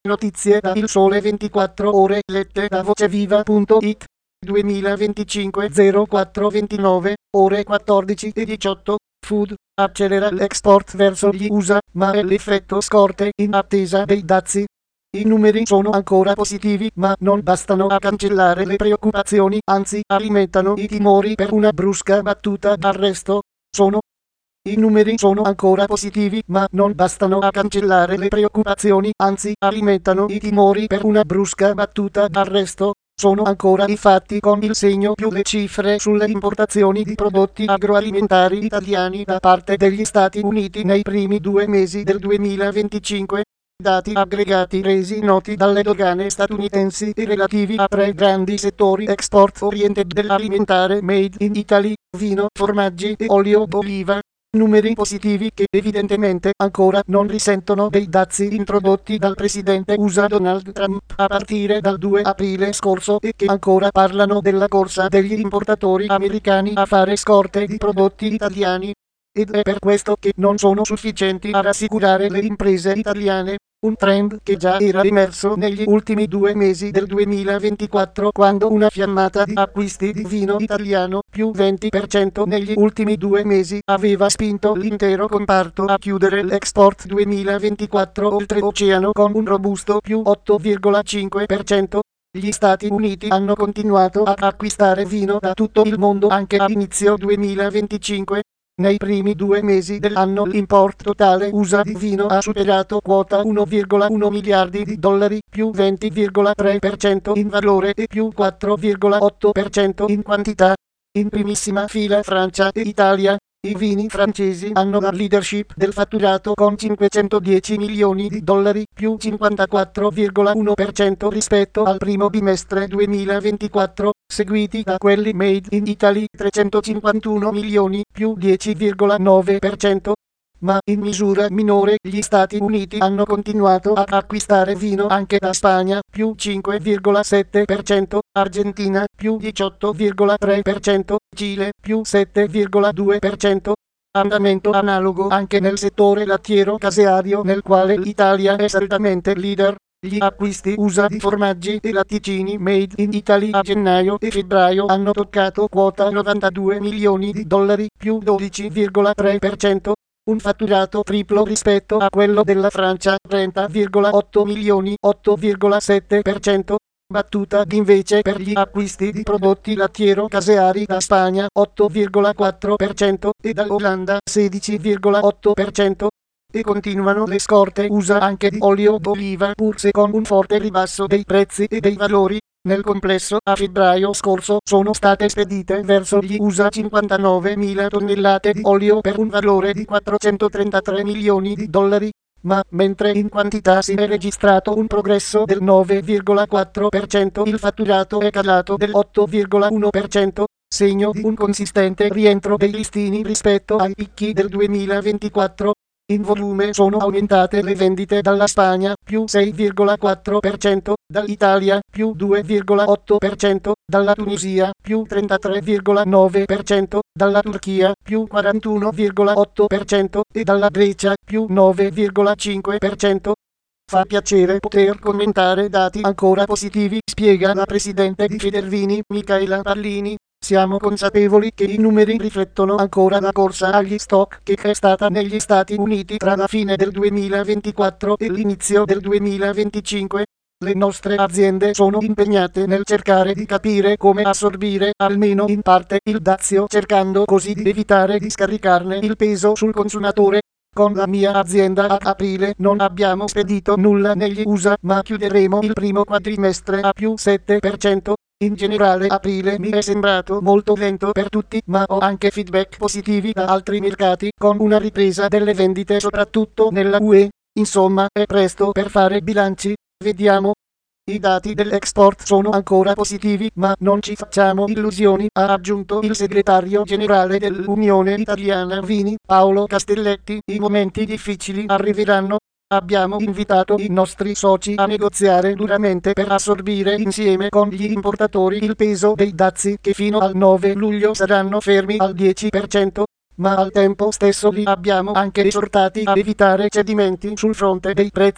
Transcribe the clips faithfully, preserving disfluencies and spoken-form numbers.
Notizie da Il Sole ventiquattro Ore lette da voceviva punto it. duemilaventicinque zero quattro ventinove, ore quattordici e diciotto. Food accelera l'export verso gli U S A, ma è l'effetto scorte in attesa dei dazi. I numeri sono ancora positivi, ma non bastano a cancellare le preoccupazioni, anzi alimentano i timori per una brusca battuta d'arresto. Sono I numeri sono ancora positivi, ma non bastano a cancellare le preoccupazioni, anzi alimentano i timori per una brusca battuta d'arresto. Sono ancora i fatti con il segno più le cifre sulle importazioni di prodotti agroalimentari italiani da parte degli Stati Uniti nei primi due mesi del duemilaventicinque. Dati aggregati resi noti dalle dogane statunitensi e relativi a tre grandi settori export oriented dell'alimentare made in Italy, vino, formaggi e olio d'oliva. Numeri positivi che evidentemente ancora non risentono dei dazi introdotti dal presidente U S A Donald Trump a partire dal due aprile scorso e che ancora parlano della corsa degli importatori americani a fare scorte di prodotti italiani. Ed è per questo che non sono sufficienti a rassicurare le imprese italiane, un trend che già era emerso negli ultimi due mesi del duemilaventiquattro quando una fiammata di acquisti di vino italiano, più venti per cento negli ultimi due mesi, aveva spinto l'intero comparto a chiudere l'export duemilaventiquattro oltreoceano con un robusto più otto virgola cinque per cento. Gli Stati Uniti hanno continuato ad acquistare vino da tutto il mondo anche a inizio duemilaventicinque. Nei primi due mesi dell'anno l'import totale U S A di vino ha superato quota uno virgola uno miliardi di dollari, più venti virgola tre per cento in valore e più quattro virgola otto per cento in quantità. In primissima fila Francia e Italia. I vini francesi hanno la leadership del fatturato con cinquecentodieci milioni di dollari, più cinquantaquattro virgola uno per cento rispetto al primo bimestre duemilaventiquattro, seguiti da quelli made in Italy trecentocinquantuno milioni, più dieci virgola nove per cento. Ma in misura minore gli Stati Uniti hanno continuato ad acquistare vino anche da Spagna, più cinque virgola sette per cento, Argentina, più diciotto virgola tre per cento, Cile, più sette virgola due per cento. Andamento analogo anche nel settore lattiero caseario nel quale l'Italia è saldamente leader. Gli acquisti U S A di formaggi e latticini made in Italy a gennaio e febbraio hanno toccato quota novantadue milioni di dollari, più dodici virgola tre per cento. Un fatturato triplo rispetto a quello della Francia, trenta virgola otto milioni, otto virgola sette per cento. Battuta invece per gli acquisti di prodotti lattiero caseari da Spagna, otto virgola quattro per cento, e dall'Olanda, sedici virgola otto per cento. E continuano le scorte U S A anche di olio d'oliva, pur se con un forte ribasso dei prezzi e dei valori. Nel complesso, a febbraio scorso, sono state spedite verso gli U S A cinquantanovemila tonnellate di olio per un valore di quattrocentotrentatré milioni di dollari. Ma, mentre in quantità si è registrato un progresso del nove virgola quattro per cento, il fatturato è calato dell'otto virgola uno per cento, segno di un consistente rientro dei listini rispetto ai picchi del duemilaventiquattro. In volume sono aumentate le vendite dalla Spagna, più sei virgola quattro per cento, dall'Italia, più due virgola otto per cento, dalla Tunisia, più trentatré virgola nove per cento, dalla Turchia, più quarantuno virgola otto per cento, e dalla Grecia, più nove virgola cinque per cento. Fa piacere poter commentare dati ancora positivi, spiega la presidente di Federvini, Micaela Pallini. Siamo consapevoli che i numeri riflettono ancora la corsa agli stock che è stata negli Stati Uniti tra la fine del duemilaventiquattro e l'inizio del duemilaventicinque. Le nostre aziende sono impegnate nel cercare di capire come assorbire, almeno in parte, il dazio, cercando così di evitare di scaricarne il peso sul consumatore. Con la mia azienda ad aprile non abbiamo spedito nulla negli U S A, ma chiuderemo il primo quadrimestre a più sette per cento. In generale aprile mi è sembrato molto lento per tutti, ma ho anche feedback positivi da altri mercati, con una ripresa delle vendite soprattutto nella U E. Insomma, è presto per fare bilanci. Vediamo. I dati dell'export sono ancora positivi, ma non ci facciamo illusioni, ha aggiunto il segretario generale dell'Unione Italiana Vini, Paolo Castelletti. I momenti difficili arriveranno. Abbiamo invitato i nostri soci a negoziare duramente per assorbire insieme con gli importatori il peso dei dazi che fino al nove luglio saranno fermi al dieci per cento. Ma al tempo stesso li abbiamo anche esortati a evitare cedimenti sul fronte dei prezzi.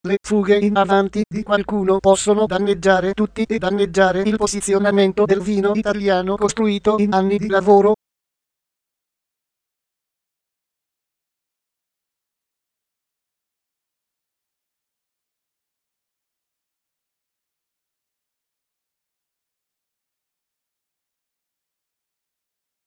Le fughe in avanti di qualcuno possono danneggiare tutti e danneggiare il posizionamento del vino italiano costruito in anni di lavoro